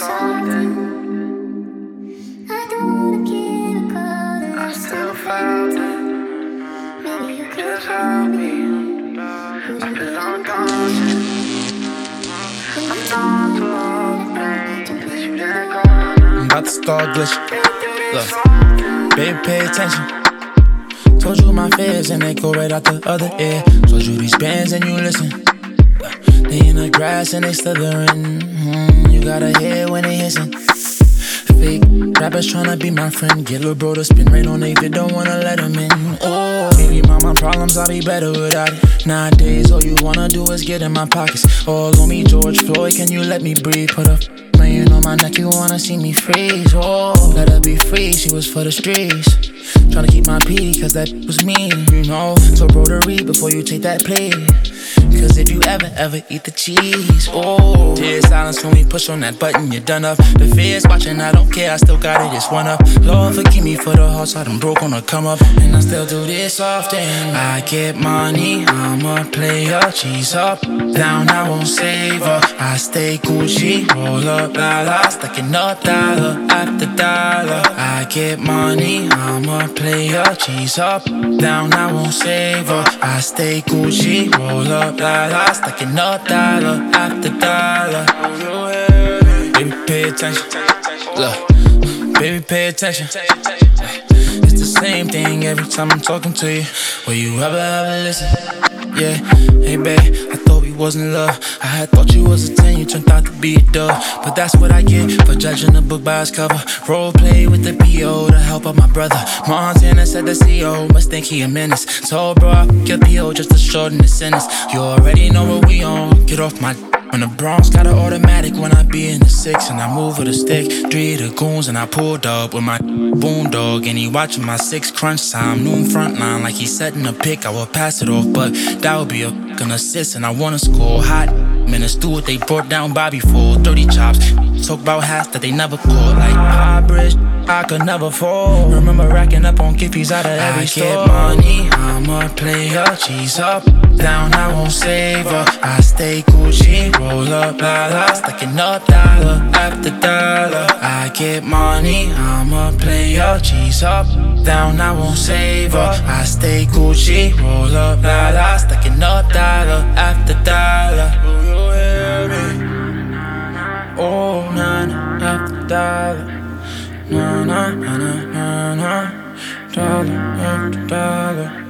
something. I don't wanna give a call and I still felt it. Maybe you could help me. Would you be on conscious? When you talk about it, don't leave me alone. I'm about to start glitching. Look, baby, pay attention. Told you my fears and they go right out the other ear. Told you these bands and you listen. They in the grass and they slithering. You gotta hear when they hissing. Fake rappers tryna be my friend. Get little bro to spin right on they vid, don't wanna let them in. Oh, baby mama problems, I'll be better without it. Nowadays all you wanna do is get in my pockets. All on me George Floyd, can you let me breathe? Put a playing on my neck, you wanna see me freeze. Oh, let her be free, she was for the streets. Tryna keep my pee, cause that was me, you know. So bro to read before you take that plate. Cause if you ever eat the cheese, oh, dead silence when we push on that button, you're done up. The fears watching, I don't care, I still got it, just one up. Lord forgive me for the hearts I done broke on the come up. And I still do this often. I get money, I'm a player. She's up, down, I won't save her. I stay Gucci, roll up, la la, stacking up dollar after dollar. I get money, I'm a player. She's up, down, I won't save her. I stay Gucci, roll up, la la, stacking up dollar after dollar. Baby, pay attention. Look, baby, pay attention. It's the same thing every time I'm talking to you. Will you ever listen? Yeah, hey babe, I thought we was in love. I had thought you was a 10, you turned out to be a dub. But that's what I get for judging a book by its cover. Role play with the P.O. to help out my brother. Montana said the C.O. must think he a menace. So bro, I fuck your P.O. just to shorten the sentence. You already know what we on, get off my when the Bronx got an automatic when I be in the 6 and I move with a stick. 3 the goons and I pulled up with my boondog and he watching my 6 crunch time. Noon front line like he setting a pick. I will pass it off, but that would be a fucking assist and I wanna score hot. Minutes do what they brought down Bobby for 30 chops. Talk about hats that they never caught like hybrid. I could never fall. Remember racking up on Gippies out of every store. I get money, I'm a player. She's up, down, I won't save her. I stay Gucci, roll up, la la, stacking up dollar after dollar. I get money, I'm a player. She's up, down, I won't save her. I stay Gucci, roll up, la la, stacking up dollar after dollar. Do you hear me? Oh, na na, after dollar. Na na na na na, dollar after dollar.